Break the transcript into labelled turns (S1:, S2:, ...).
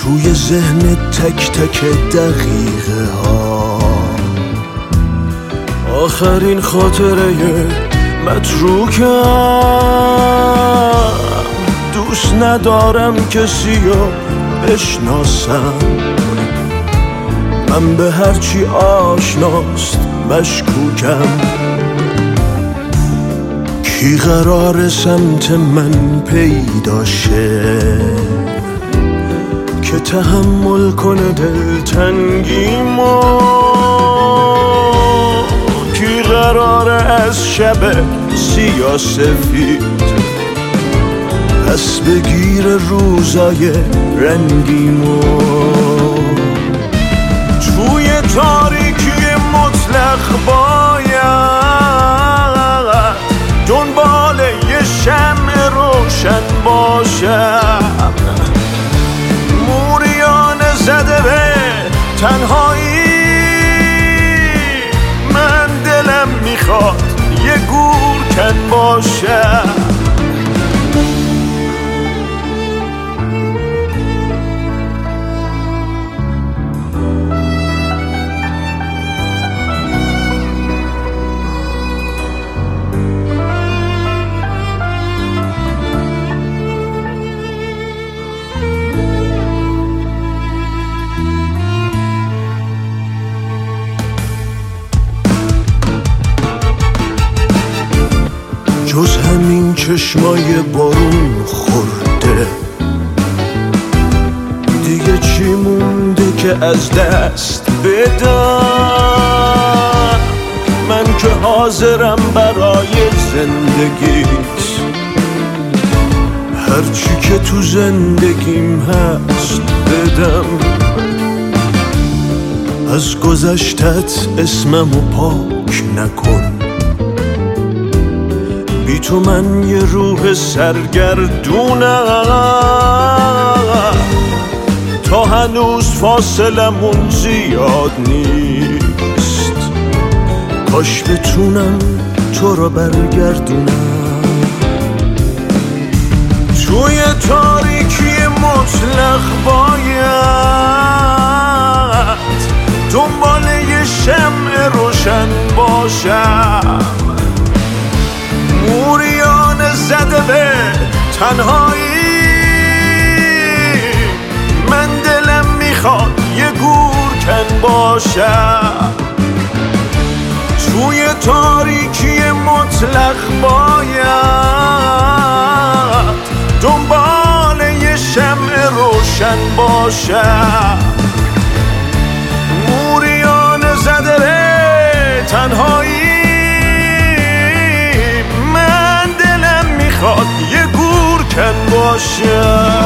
S1: توی ذهن تک تک دقیقه ها. آخرین خاطره متروکم، دوست ندارم کسی رو بشناسم. من به هرچی آشناست مشکوکم. کی قرار سمت من پیدا شه که تحمل کنه دلتنگیمو؟ کی قراره از شب سیاه‌سفید پس بگیر روزای رنگیمو؟ توی تاریکی مطلق باید دنبال یه شمع روشن باشم. موریان زده به تنهایی، من دلم میخواد یه گورکن باشم. جز همین چشمای بارون خورده دیگه چی مونده که از دست بدم؟ من که حاضرم برای زندگیت هرچی که تو زندگیم هست بدم. از گذشتت اسممو پاک نکن، بی تو من یه روح سرگردونم. تا هنوز فاصلمون زیاد نیست، کاش بتونم تو رو برگردونم. توی تاریکی مطلق باید دنبال یه شمع روشن باشم. موریان زده به تنهایی، من دلم میخواد یه گورکن باشم. توی تاریکی مطلق باید دنبال یه شمع روشن باشم. موریان زده به تنهایی، یه گورکن باشم.